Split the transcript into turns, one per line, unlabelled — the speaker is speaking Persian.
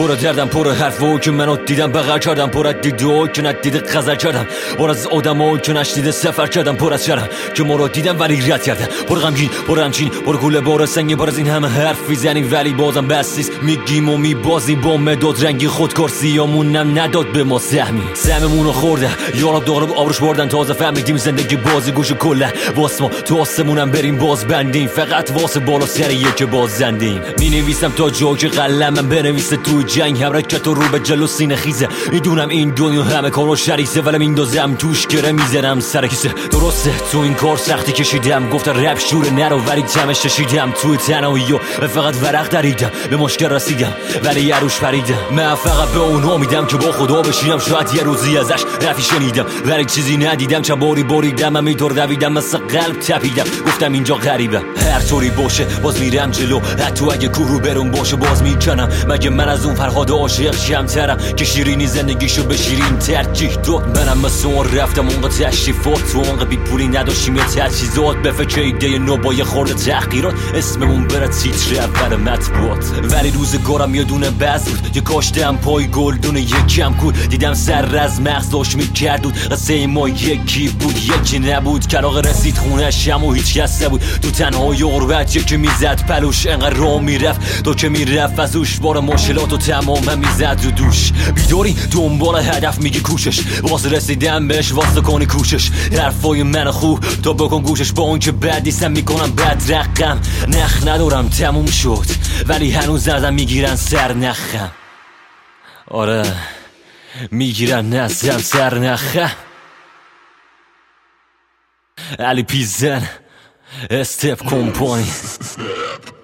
پر دردم پر حرفو که منو دیدم بغل کردم پر از دیدو که ندیده غزل کردم پر از آدمو که نشنیده سفر کردم پر از شرم که ما رو دیدم ولی رد کردم پر غمگین پر همچین پر کوله پر سنگین پر از این همه حرف میزنیم ولی بازم بس نیست میگیم و میبازیم با مداد رنگی خودکارسیامونم نداد به ما سهممونو خورده یارا دارم آبروش بردن تازه فهمیدیم زندگی بازی گوش کله واسه ما تو آسمونم بریم باز بندیم فقط واسه بالا سریه که باز زندیم مینویسم تا جا که قلمم بنویسه تو جنگ حرکت رو به جلو سینه خیزه میدونم این دنیا همه کارو شریسه ولی میندازم توش گره میزنم سر کیسه درسته تو این کار سختی کشیدم گفت رپ شور نرو ولی تمش ششیدم توی تنهایی و فقط ورق دریدم به مشکل رسیدم ولی عروش پریدم من فقط به اون امیدم که با خدا بشینم شاید یه روزی ازش رفی شنیدم ولی چیزی ندیدم چه باری بریدم من میطور دویدم مثل قلب تپیدم گفتم اینجا غریبه هر طوری باشه باز میرم جلو حتی اگه کوه رو برون باشه باز میکنم مگه من از اون فرهاد عاشق شمترم که شیرینی زندگیشو به شیرین ترجیح داد منم مثل اون رفتم اونقا تشریفات تو اونقا بی پولی نداشتیم یه تجهیزات به فکر ایده نو با یه خورده تحقیرات اسممون بره تیتر اول مطبوعات ولی روزگارم یه دونه بز بود یه کاشتم پای گلدون یکم کود دیدم سر از مغز داشت میکردود قصه ما یکی بود یکی نبود کلاغ رسید خونه شم و هیچ کس نبود تو تنهای غربت یکی میزد پلوش انقدر راه میرفت تو که میرفت از اوش بار مشکلات و تمام میزد رو دوش بیداری دنبال هدف میگی کوشش واسه رسیدن بهش واسه کنی کوشش حرفای من خوب تو بکن گوشش با اون که بد نیستم میکنم بد رقم نخ ندارم تموم شد ولی هنوز نزدم میگیرن سر نخم آره میگیرن نزدم سر نخم علی پیزن استپ کمپانی